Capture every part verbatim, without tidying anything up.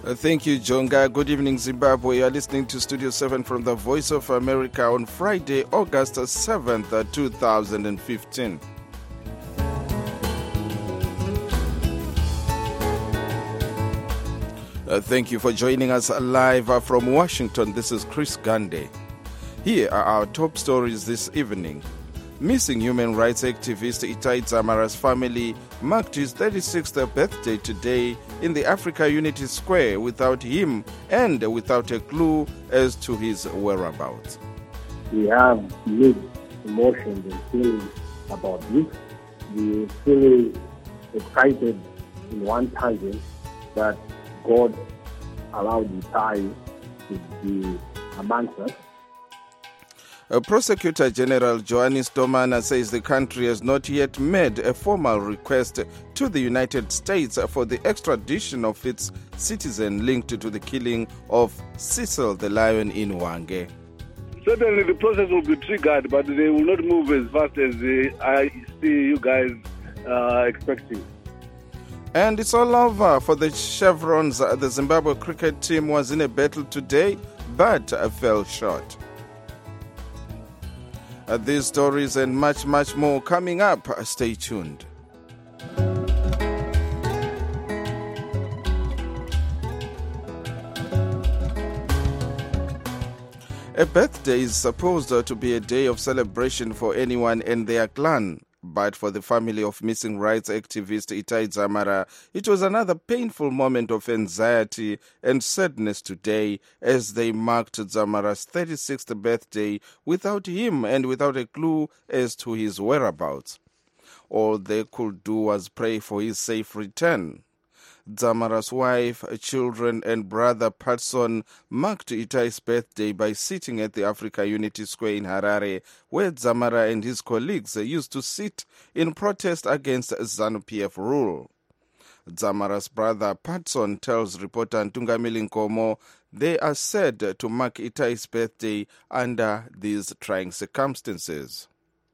Uh, thank you, Jonga. Good evening, Zimbabwe. You are listening to Studio seven from the Voice of America on Friday, August seventh, two thousand fifteen. Uh, thank you for joining us live uh, from Washington. This is Chris Gande. Here are our top stories this evening. Missing human rights activist Itai Dzamara's family marked his thirty-sixth birthday today in the Africa Unity Square without him and without a clue as to his whereabouts. We have mixed emotions and feelings about this. We feel excited in one tangent that God allowed Itai to be amongst us. Uh, Prosecutor General Johannes Domana says the country has not yet made a formal request to the United States for the extradition of its citizen linked to the killing of Cecil the Lion in Hwange. Certainly the process will be triggered, but they will not move as fast as uh, I see you guys uh, expecting. And it's all over for the Chevrons. The Zimbabwe cricket team was in a battle today, but fell short. Uh, these stories and much, much more coming up. Stay tuned. A birthday is supposed to be a day of celebration for anyone and their clan. But for the family of missing rights activist Itai Dzamara, it was another painful moment of anxiety and sadness today as they marked Dzamara's thirty-sixth birthday without him and without a clue as to his whereabouts. All they could do was pray for his safe return. Dzamara's wife, children and brother Patson marked Itai's birthday by sitting at the Africa Unity Square in Harare, where Dzamara and his colleagues used to sit in protest against ZANU-P F rule. Dzamara's brother Patson tells reporter Ntungamili Nkomo they are sad to mark Itai's birthday under these trying circumstances.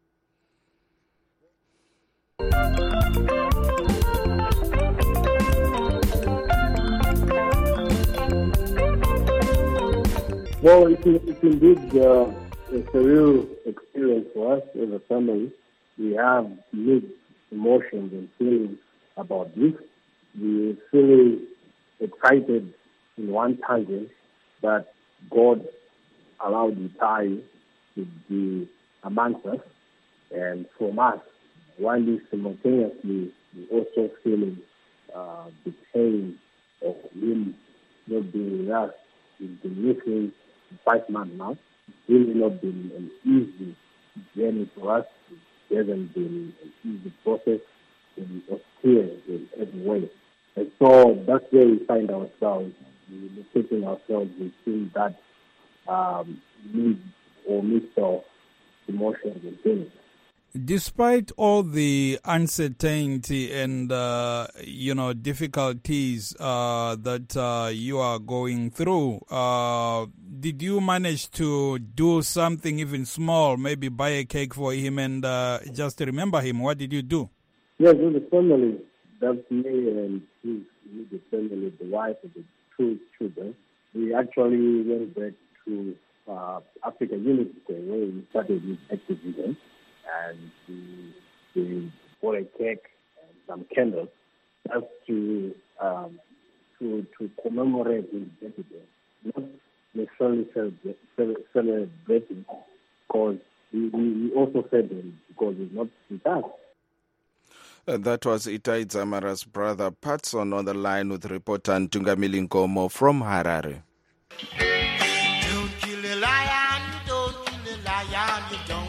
Well, it's, it's indeed uh, a surreal experience for us as a family. We have mixed emotions and feelings about this. We feel excited in one tangent that God allowed Itai to be amongst us and from us, while simultaneously we also feeling uh, the pain of him not being with us. He's been missing five months now. It's really not been an easy journey for us. It hasn't been an easy process. It was clear in every way. And so that's where we find ourselves. We're locating ourselves within that um, need or mix of emotions and feelings. Despite all the uncertainty and, uh, you know, difficulties uh, that uh, you are going through, uh, did you manage to do something even small, maybe buy a cake for him and uh, just remember him? What did you do? Yes, with the family, that's me and his immediate family, the wife and the two children. We actually went back to uh, Africa Unity Square where we started this activism. And we, we bought a cake and some candles just to um, to to commemorate his birthday. Not necessarily celebrate, celebrating, because we, we also said him because he's not with us. Uh, that was Itai Dzamara's brother Patson on the line with reporter Ntungamili Nkomo from Harare. Don't kill a lion, you don't kill a lion, you don't.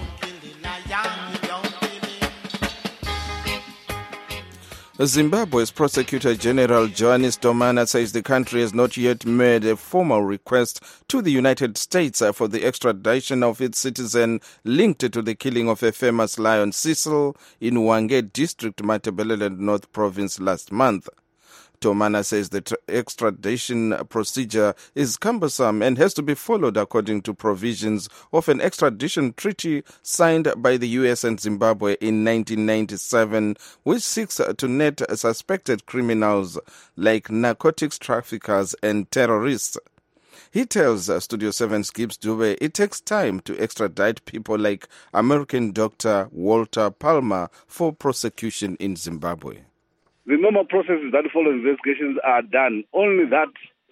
Zimbabwe's Prosecutor General Johannes Domana says the country has not yet made a formal request to the United States for the extradition of its citizen linked to the killing of a famous lion Cecil in Hwange District, Matabeleland North Province last month. Tomana says the tr- extradition procedure is cumbersome and has to be followed according to provisions of an extradition treaty signed by the U S and Zimbabwe in nineteen ninety-seven, which seeks to net suspected criminals like narcotics traffickers and terrorists. He tells uh, Studio seven's Gibbs Dube it takes time to extradite people like American doctor Walter Palmer for prosecution in Zimbabwe. The normal processes that follow investigations are done. Only that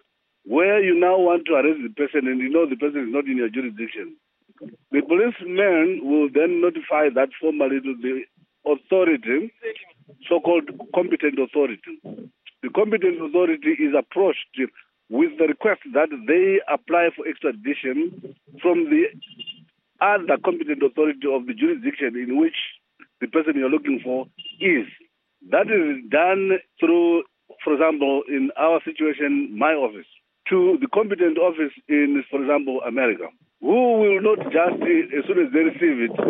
where you now want to arrest the person and you know the person is not in your jurisdiction, the policeman will then notify that formally to the authority, so-called competent authority. The competent authority is approached with the request that they apply for extradition from the other competent authority of the jurisdiction in which the person you're looking for is. That is done through, for example, in our situation, my office, to the competent office in, for example, America, who will not just, as soon as they receive it,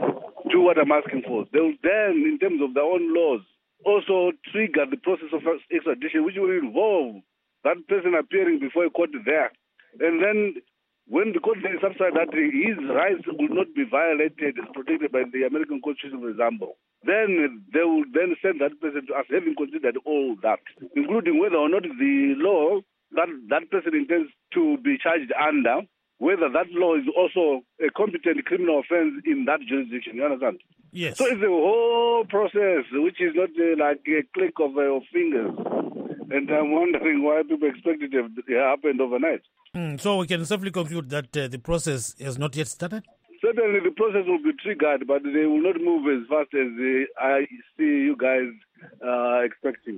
do what I'm asking for. They will then, in terms of their own laws, also trigger the process of extradition, which will involve that person appearing before a court there. And then when the court then subsides that his rights will not be violated and protected by the American Constitution, for example, then they will then send that person to us, having considered all that, including whether or not the law that that person intends to be charged under, whether that law is also a competent criminal offense in that jurisdiction. You understand? Yes. So it's a whole process, which is not uh, like a click of, uh, of fingers. And I'm wondering why people expect it to have happened overnight. Mm, so we can safely conclude that uh, the process has not yet started? Certainly the process will be triggered, but they will not move as fast as uh, I see you guys uh, expecting.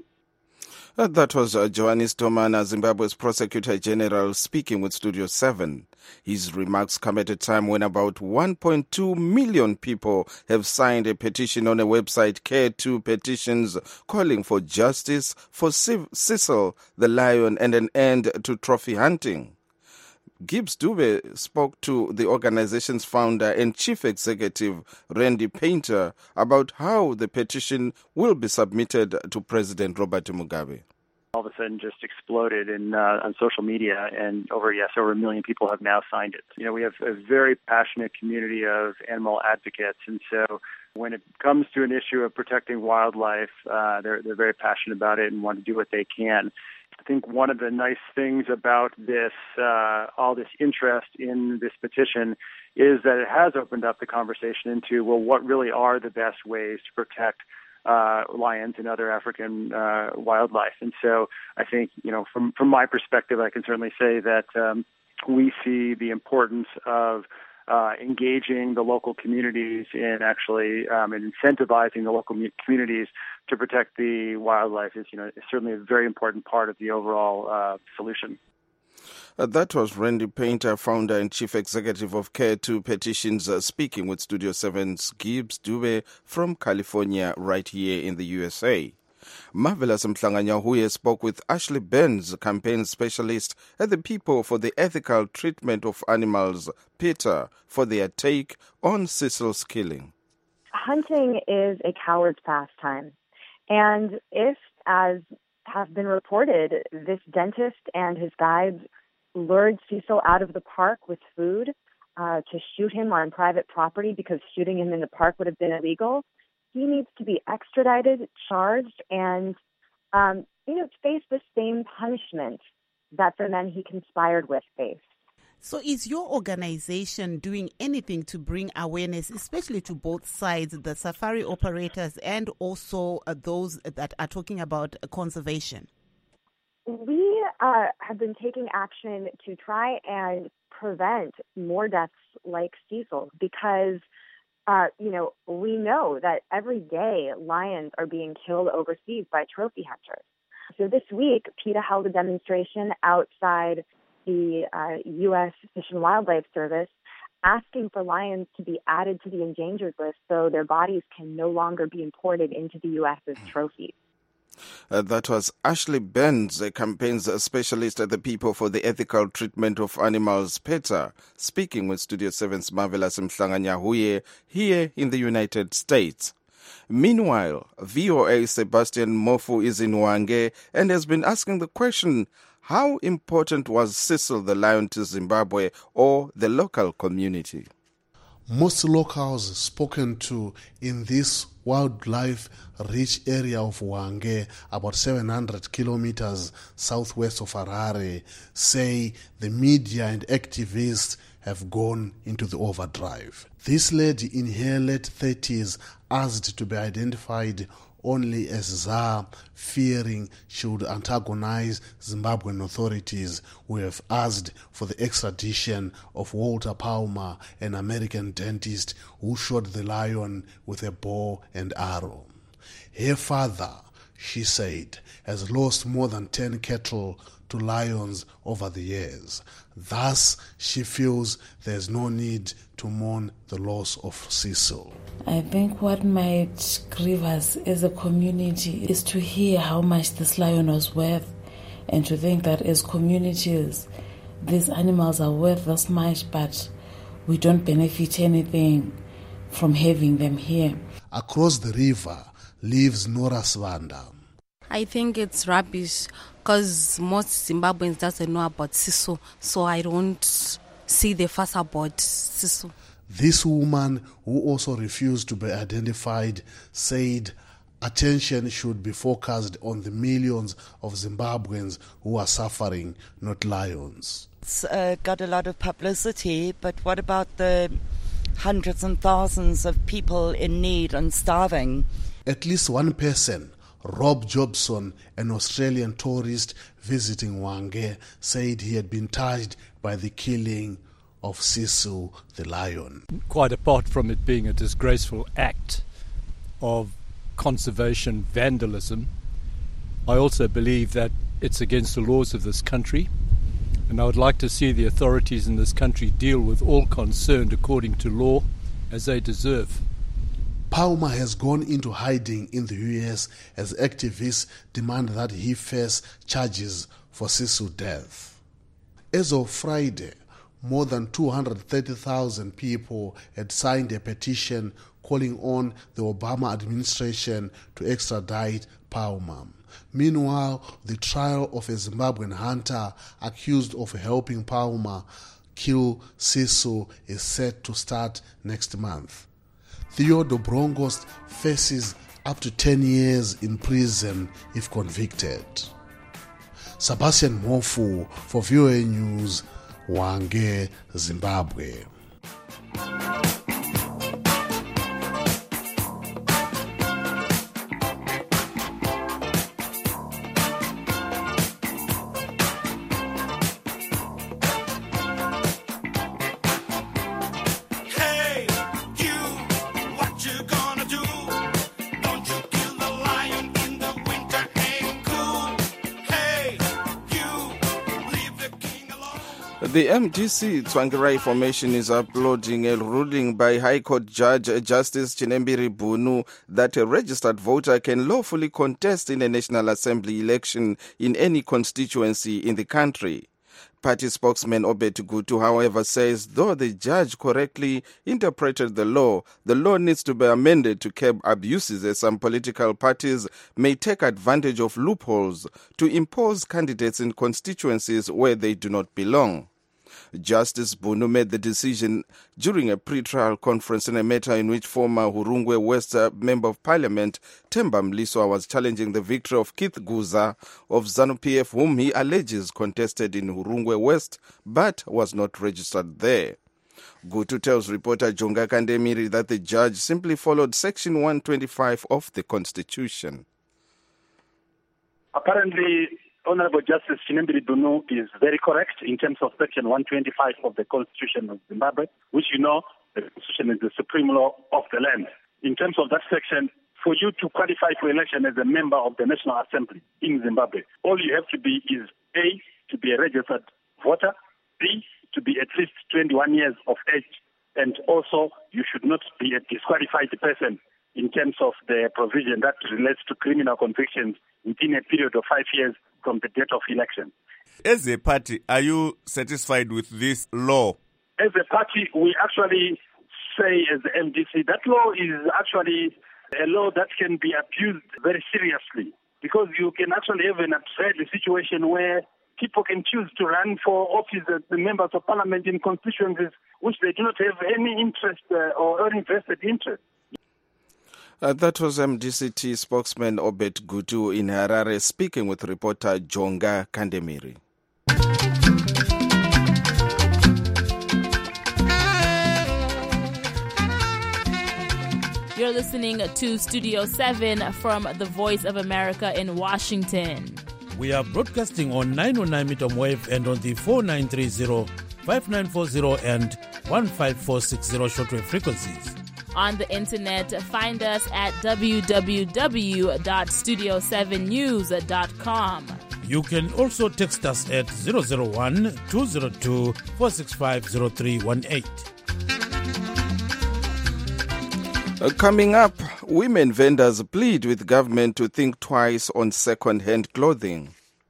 Uh, that was uh, Johannes Tomana, Zimbabwe's Prosecutor General, speaking with Studio seven. His remarks come at a time when about one point two million people have signed a petition on a website, Care two Petitions, calling for justice for Cecil the lion and an end to trophy hunting. Gibbs Dube spoke to the organization's founder and chief executive, Randy Painter, about how the petition will be submitted to President Robert Mugabe. All of a sudden just exploded in, uh, on social media, and over, yes, over a million people have now signed it. You know, we have a very passionate community of animal advocates, and so when it comes to an issue of protecting wildlife, uh, they're, they're very passionate about it and want to do what they can. I think one of the nice things about this, uh, all this interest in this petition is that it has opened up the conversation into, well, what really are the best ways to protect uh, lions and other African uh, wildlife. And so I think, you know, from, from my perspective, I can certainly say that um, we see the importance of Uh, engaging the local communities in actually um, and incentivizing the local communities to protect the wildlife is, you know, is certainly a very important part of the overall uh, solution. Uh, that was Randy Painter, founder and chief executive of Care two Petitions, uh, speaking with Studio seven's Gibbs Dube from California, right here in the U S A. Marvelous Mhlanganyahuye spoke with Ashley Burns, campaign specialist at the People for the Ethical Treatment of Animals, PETA, for their take on Cecil's killing. Hunting is a coward's pastime. And if, as have been reported, this dentist and his guides lured Cecil out of the park with food uh, to shoot him on private property because shooting him in the park would have been illegal, he needs to be extradited, charged, and, um, you know, face the same punishment that the men he conspired with faced. So is your organization doing anything to bring awareness, especially to both sides, the safari operators and also uh, those that are talking about uh, conservation? We uh, have been taking action to try and prevent more deaths like Cecil because Uh, you know, we know that every day lions are being killed overseas by trophy hunters. So this week, PETA held a demonstration outside the uh, U S Fish and Wildlife Service asking for lions to be added to the endangered list so their bodies can no longer be imported into the U S as trophies. Uh, that was Ashley Burns, a campaign specialist at the People for the Ethical Treatment of Animals, PETA, speaking with Studio seven's Marvelous Mhlanganyahuye here in the United States. Meanwhile, V O A Sebastian Mofu is in Hwange and has been asking the question, how important was Cecil the lion to Zimbabwe or the local community? Most locals spoken to in this wildlife-rich area of Hwange, about seven hundred kilometers southwest of Harare, say the media and activists have gone into the overdrive. This lady in her late thirties asked to be identified only as Zah, fearing she would antagonize Zimbabwean authorities who have asked for the extradition of Walter Palmer, an American dentist who shot the lion with a bow and arrow. Her father, she said, has lost more than ten cattle to lions over the years. Thus, she feels there's no need to mourn the loss of Cecil. I think what might grieve us as a community is to hear how much this lion was worth, and to think that as communities, these animals are worth this much, but we don't benefit anything from having them here. Across the river lives Nora Svanda. I think it's rubbish because most Zimbabweans doesn't know about Cecil, so I don't see the fuss about Cecil. This woman, who also refused to be identified, said attention should be focused on the millions of Zimbabweans who are suffering, not lions. It's uh, got a lot of publicity, but what about the hundreds and thousands of people in need and starving? At least one person, Rob Jobson, an Australian tourist visiting Hwange, said he had been touched by the killing of Cecil the lion. Quite apart from it being a disgraceful act of conservation vandalism, I also believe that it's against the laws of this country, and I would like to see the authorities in this country deal with all concerned according to law as they deserve. Palmer has gone into hiding in the U S as activists demand that he face charges for Cecil's death. As of Friday, more than two hundred thirty thousand people had signed a petition calling on the Obama administration to extradite Palmer. Meanwhile, the trial of a Zimbabwean hunter accused of helping Palmer kill Cecil is set to start next month. Theo Dobrongost faces up to ten years in prison if convicted. Sebastian Mofu for V O A News, Hwange, Zimbabwe. The M D C Tsvangirai Formation is uploading a ruling by High Court Judge Justice Chinembiri Bunu that a registered voter can lawfully contest in a National Assembly election in any constituency in the country. Party spokesman Obed Gutu, however, says though the judge correctly interpreted the law, the law needs to be amended to curb abuses as some political parties may take advantage of loopholes to impose candidates in constituencies where they do not belong. Justice Bunu made the decision during a pre-trial conference in a matter in which former Hurungwe West Member of Parliament Themba Mliswa was challenging the victory of Keith Guza of ZANU-P F, whom he alleges contested in Hurungwe West but was not registered there. Gutu tells reporter Jonga Kandemiri that the judge simply followed Section one twenty-five of the Constitution. Apparently, Honorable Justice Chinembiri Bunu is very correct in terms of Section one twenty-five of the Constitution of Zimbabwe, which you know the Constitution is the supreme law of the land. In terms of that section, for you to qualify for election as a member of the National Assembly in Zimbabwe, all you have to be is A, to be a registered voter, B, to be at least twenty-one years of age, and also you should not be a disqualified person in terms of the provision that relates to criminal convictions within a period of five years from the date of election. As a party, are you satisfied with this law? As a party, we actually say as the M D C, that law is actually a law that can be abused very seriously, because you can actually have an absurd situation where people can choose to run for office as the members of parliament in constituencies which they do not have any interest uh, or invested interest. Uh, that was M D C T spokesman Obed Gutu in Harare speaking with reporter Jonga Kandemiri. You're listening to Studio seven from the Voice of America in Washington. We are broadcasting on nine oh nine meter wave and on the four nine three zero, five nine four zero and one five four six zero shortwave frequencies. On the internet, find us at w w w dot studio seven news dot com. You can also text us at zero zero one, two zero two, four six five zero three one eight. Uh, coming up, women vendors plead with government to think twice on second-hand clothing.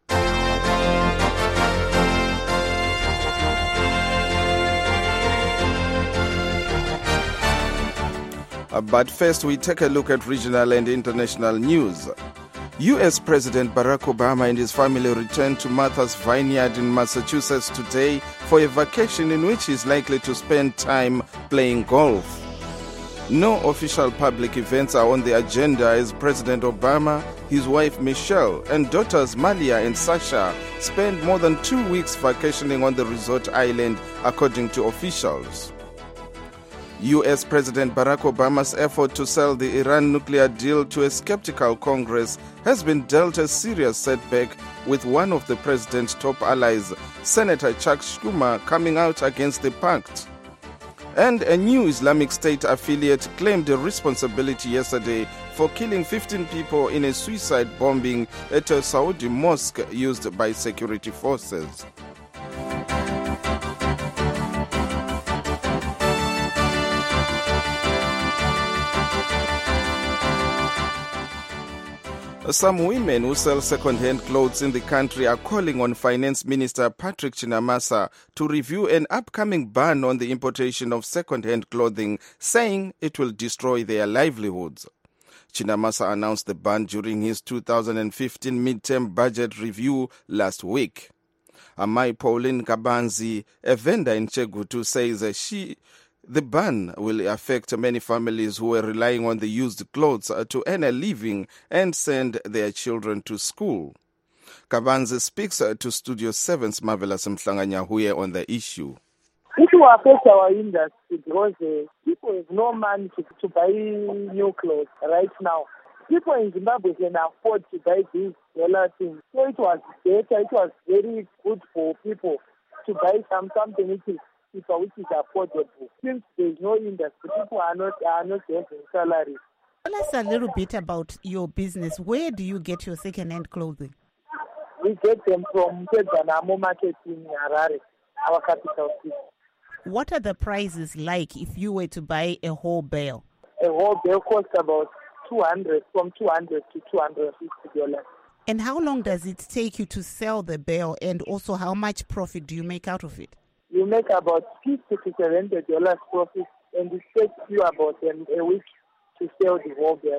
Uh, but first, we take a look at regional and international news. U S President Barack Obama and his family returned to Martha's Vineyard in Massachusetts today for a vacation in which he's likely to spend time playing golf. No official public events are on the agenda as President Obama, his wife Michelle, and daughters Malia and Sasha spend more than two weeks vacationing on the resort island, according to officials. U S President Barack Obama's effort to sell the Iran nuclear deal to a skeptical Congress has been dealt a serious setback, with one of the president's top allies, Senator Chuck Schumer, coming out against the pact. And a new Islamic State affiliate claimed a responsibility yesterday for killing fifteen people in a suicide bombing at a Saudi mosque used by security forces. Some women who sell second-hand clothes in the country are calling on Finance Minister Patrick Chinamasa to review an upcoming ban on the importation of second-hand clothing, saying it will destroy their livelihoods. Chinamasa announced the ban during his two thousand fifteen midterm budget review last week. Amai Pauline Kabanzi, a vendor in Chegutu, says that she... The ban will affect many families who are relying on the used clothes to earn a living and send their children to school. Kabanzi speaks to Studio seven's Marvelous Mhlanganyahuye on the issue. It will affect our industry because uh, people have no money to, to buy new clothes right now. People in Zimbabwe can afford to buy these dollar things. So it was better, it was very good for people to buy some something which is which is affordable. Since there's no industry, people are not are not having salaries. Tell us a little bit about your business. Where do you get your second-hand clothing? We get them from Kedanamo Market in Harare, our capital city. What are the prices like if you were to buy a whole bale? A whole bale costs about two hundred, from two hundred to two hundred fifty dollars. And how long does it take you to sell the bale, and also how much profit do you make out of it? You make about fifty to seventy dollars profit, and it takes you about a week to sell the whole bale.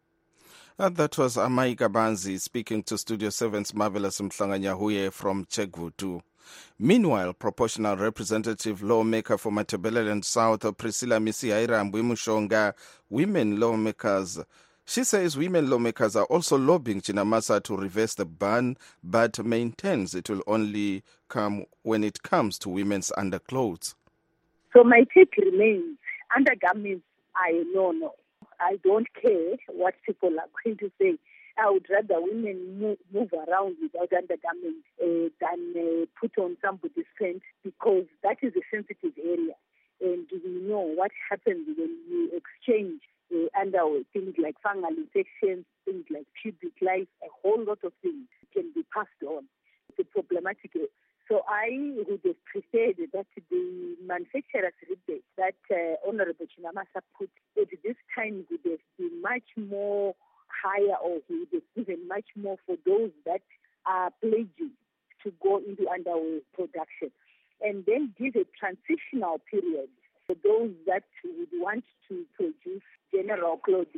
And that was Amai Kabanzi speaking to Studio seven's Marvelous Mhlanganyahuye from Chegutu. Meanwhile, proportional representative lawmaker for Matabeleland South, Priscilla Misihaira Mbwimushonga, women lawmakers, she says women lawmakers are also lobbying Chinamasa to reverse the ban, but maintains it will only come when it comes to women's underclothes. So my take remains, undergarments, I no, no. I don't care what people are going to say. I would rather women move, move around without undergarments uh, than uh, put on somebody's pants, because that is a sensitive area. And we know what happens when you exchange uh, underwear, things like fungal infections, things like pubic lice, a whole lot of things can be passed on. It's a problematic area. So I would have preferred that the manufacturer's rebate that uh, Honorable Chinamasa put at this time would have been much more higher, or he would have given much more for those that are pledging to go into underwear production, and then give a transitional period for those that would want to produce general clothing.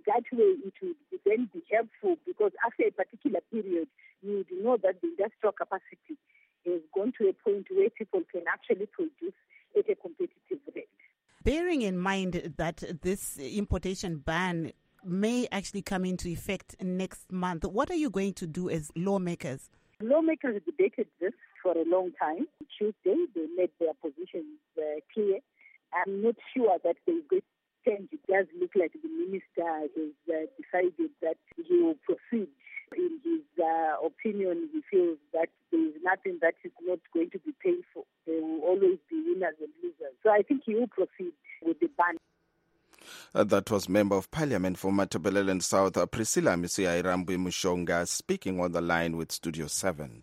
that way it would then be helpful, because after a particular period, you would know that the industrial capacity has gone to a point where people can actually produce at a competitive rate. Bearing in mind that this importation ban may actually come into effect next month, what are you going to do as lawmakers? Lawmakers debated this for a long time. Tuesday, they made their positions uh, clear. I'm not sure that there is going to change. It does look like the minister has uh, decided that he will proceed. In his uh, opinion, he feels that there is nothing that is not going to be painful. There will always be winners and losers. So I think he will proceed with the ban. Uh, that was Member of Parliament for Matabeleland South, uh, Priscilla Misia Irambwe Mushonga, speaking on the line with Studio seven.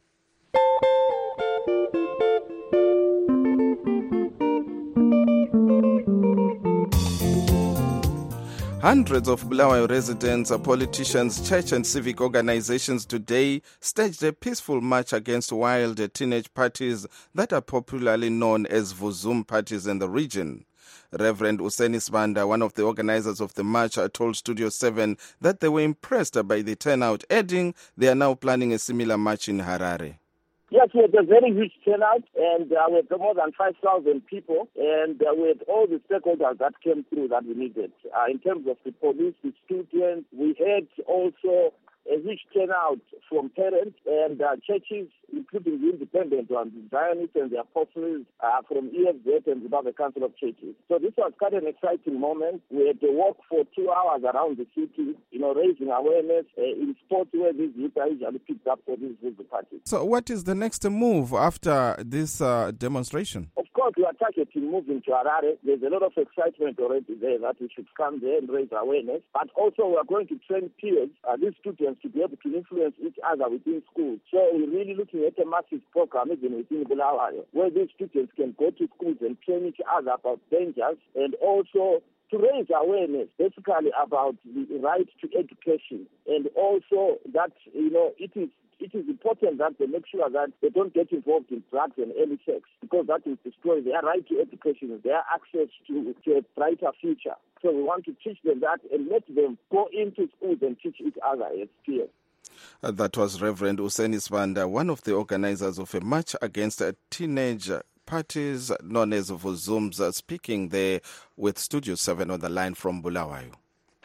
Hundreds of Bulawayo residents, politicians, church and civic organizations today staged a peaceful march against wild teenage parties that are popularly known as Vuzum parties in the region. Reverend Useni Sibanda, one of the organizers of the march, told Studio seven that they were impressed by the turnout, adding they are now planning a similar march in Harare. Yes, we had a very huge turnout, and uh, we had more than five thousand people, and uh, we had all the stakeholders that came through that we needed. Uh, in terms of the police, the students, we had also a huge turnout from parents and uh, churches, including the independent ones, the Zionists and the Apostles uh, from E F Z and the Council of Churches. So this was quite an exciting moment. We had to walk for two hours around the city, you know, raising awareness uh, in sports where these youth are usually picked up for these visible parties. So what is the next move after this uh, demonstration? Of course, we are targeting moving to Harare. There's a lot of excitement already there that we should come there and raise awareness. But also we are going to train peers, uh, these students, to be able to influence each other within schools. So we're really looking at a massive program even within Bulawayo, where these students can go to schools and train each other about dangers and also to raise awareness basically about the right to education, and also that, you know, it is it is important that they make sure that they don't get involved in drugs and early sex, because that will destroy their right to education, their access to, to a brighter future. So we want to teach them that and let them go into schools and teach each other as peers. Uh, that was Reverend Useni Sibanda, one of the organizers of a march against a teenage parties known as Vuzums, uh, speaking there with Studio seven on the line from Bulawayo.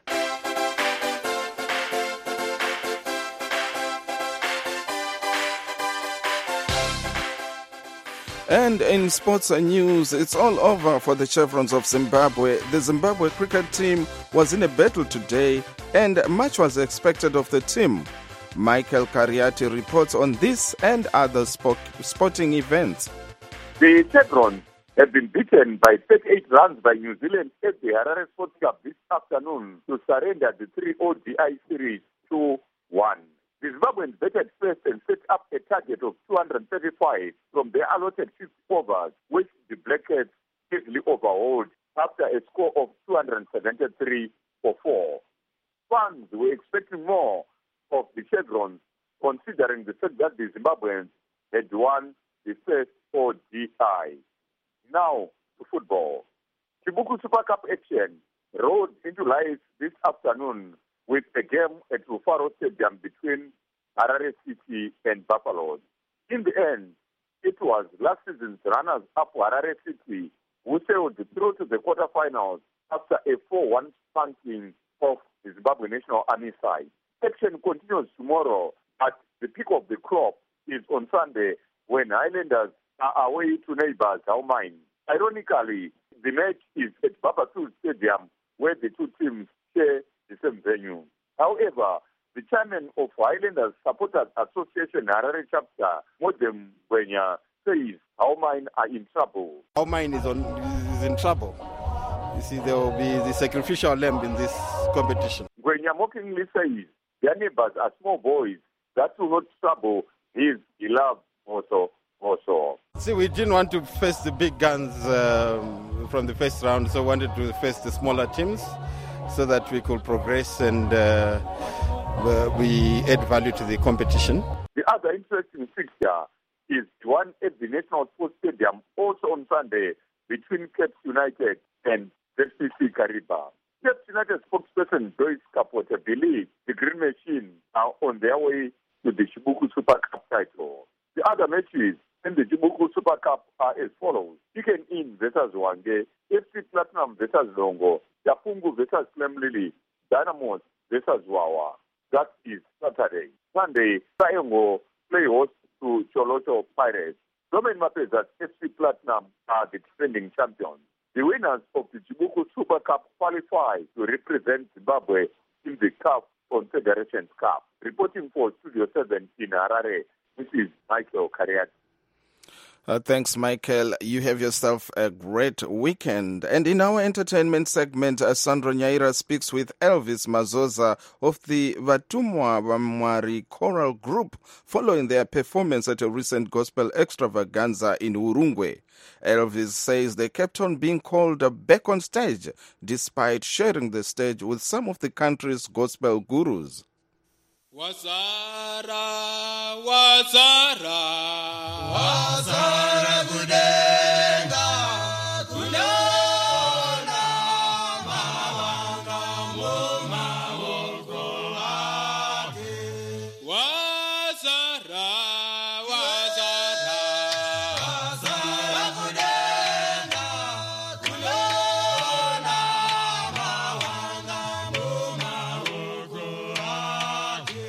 And in sports news, it's all over for the Chevrons of Zimbabwe. The Zimbabwe cricket team was in a battle today, and much was expected of the team. Michael Cariati reports on this and other sport, sporting events. The Chevrons have been beaten by thirty-eight runs by New Zealand at the Harare Sports Club this afternoon to surrender the three O D I series two one. The Zimbabweans batted first and set up a target of two hundred thirty-five from their allotted fifty overs, which the Blackcats easily overhauled after a score of two hundred seventy-three for four. Fans were expecting more of the Chevrons, considering the fact that the Zimbabweans had won the first O D I. Now to football. Chibuku Super Cup action rode into life this afternoon with a game at Rufaro Stadium between Harare City and Buffalo. In the end, it was last season's runners-up Harare City who sailed through to the quarterfinals after a four one spanking of the Zimbabwe National Army side. Action continues tomorrow, but the peak of the crop is on Sunday when Highlanders are away to neighbors Haumine. Ironically, the match is at Babatu Stadium, where the two teams share the same venue. However, the chairman of Highlanders Supporters Association Harare Chapter, Modem Gwenya, says Haumine are in trouble. Haumine is, on, is in trouble. You see, there will be the sacrificial lamb in this competition. Gwenya mockingly says their neighbors are small boys that will not trouble his beloved Moso Moso. See, we didn't want to face the big guns um, from the first round, so we wanted to face the smaller teams so that we could progress and uh, we add value to the competition. The other interesting fixture is one at the National Sports Stadium, also on Sunday, between Cape United and Z C C Kariba. Cape United spokesperson Joyce Kapota believes the Green Machine are on their way to the Chibuku Super Cup title. The other matches in the Chibuku Super Cup are as follows. Chicken Inn versus Wange, F C Platinum versus Longo, Yapungu versus Clemlili, Dynamos versus Wawa. That is Saturday. Sunday, Sayengo play host to Choloto Pirates. Roman Mapes at F C Platinum are the defending champions. The winners of the Chibuku Super Cup qualify to represent Zimbabwe in the CAF Confederations Cup. Reporting for Studio seven in Harare, this is Michael Kariat. Uh, thanks, Michael. You have yourself a great weekend. And in our entertainment segment, uh, Sandro Nyaira speaks with Elvis Mazoza of the Vatumwa Vamwari Choral Group following their performance at a recent gospel extravaganza in Urungwe. Elvis says they kept on being called uh, back on stage despite sharing the stage with some of the country's gospel gurus. Wazara, wazara, wazara kudenga, kunona mawanga moma woko ake. Wazara, wazara, wazara kudenga, kunona mawanga moma woko ake.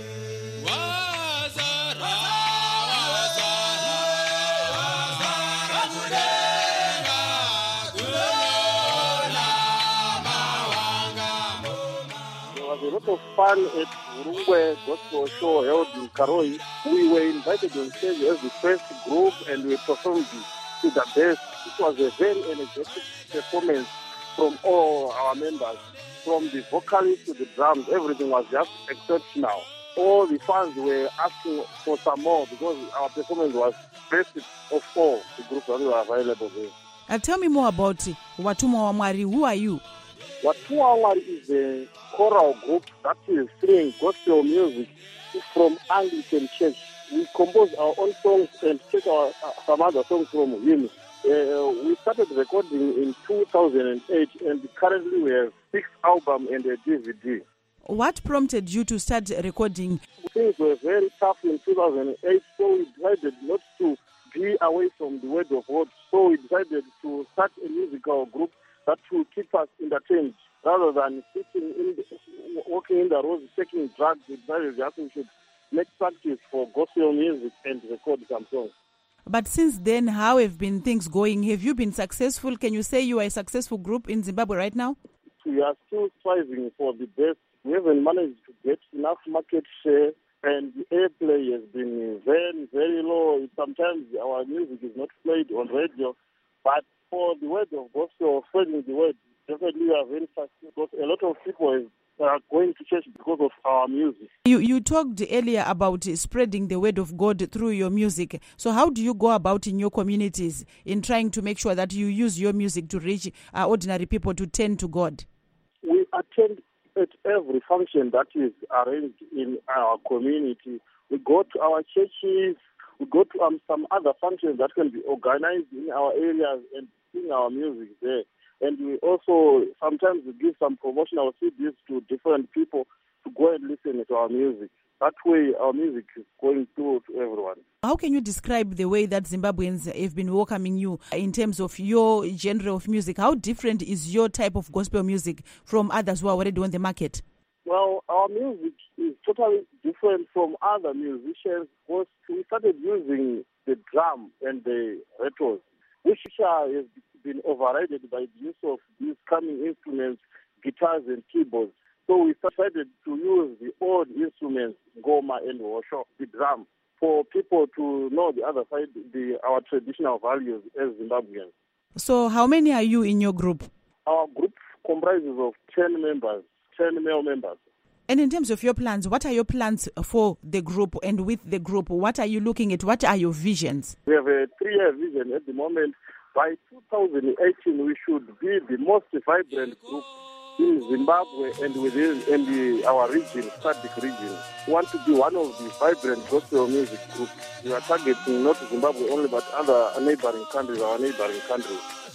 A lot of fun at Urungwe Gospel Show held in Karoi. We were invited on stage as the first group and we performed to the best. It was a very energetic performance from all our members. From the vocalist to the drums, everything was just exceptional. All the fans were asking for some more because our performance was best of all the groups that were available there. Uh, tell me more about Watumwa Wamwari. Who are you? Watumwa Wamwari is a choral group that is singing gospel music from Anglican Church. We compose our own songs and take our, uh, some other songs from hymns. Uh, we started recording in two thousand eight and currently we have six albums and a D V D. What prompted you to start recording? Things were very tough in two thousand eight, so we decided not to be away from the word of God. So we decided to start a musical group that will keep us entertained rather than sitting in the, walking in the roads, taking drugs. We decided that we should make practice for gospel music and record some songs. But since then, how have been things going? Have you been successful? Can you say you are a successful group in Zimbabwe right now? We are still striving for the best. We haven't managed to get enough market share, and the airplay has been very, very low. Sometimes our music is not played on radio, but for the word of gospel, spreading the word, definitely we are very successful because a lot of people are going to church because of our music. You you talked earlier about spreading the word of God through your music. So how do you go about in your communities in trying to make sure that you use your music to reach uh, ordinary people to turn to God? We attend at every function that is arranged in our community. We go to our churches, we go to um, some other functions that can be organized in our areas and sing our music there. And we also sometimes we give some promotional C Ds to different people to go and listen to our music. That way our music is going through to everyone. How can you describe the way that Zimbabweans have been welcoming you in terms of your genre of music? How different is your type of gospel music from others who are already on the market? Well, our music is totally different from other musicians because we started using the drum and the retros, which has been overridden by the use of these coming instruments, guitars and keyboards. So we decided to use the old instruments, goma and wosho, the drum, for people to know the other side, the our traditional values as Zimbabweans. So how many are you in your group? Our group comprises of ten members, ten male members. And in terms of your plans, what are your plans for the group and with the group? What are you looking at? What are your visions? We have a three-year vision at the moment. By two thousand eighteen, we should be the most vibrant group in Zimbabwe and within in the, our region, Sadic region. We want to be one of the vibrant gospel music groups. We are targeting not Zimbabwe only, but other neighboring countries, our neighboring countries.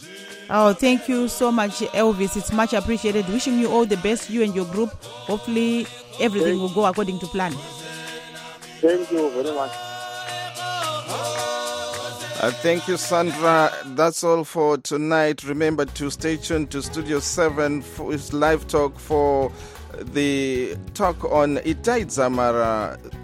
Oh, thank you so much, Elvis. It's much appreciated. Wishing you all the best, you and your group. Hopefully, everything will go according to plan. Thank you very much. Uh, thank you, Sandra. That's all for tonight. Remember to stay tuned to Studio seven for its live talk for the talk on Itai Dzamara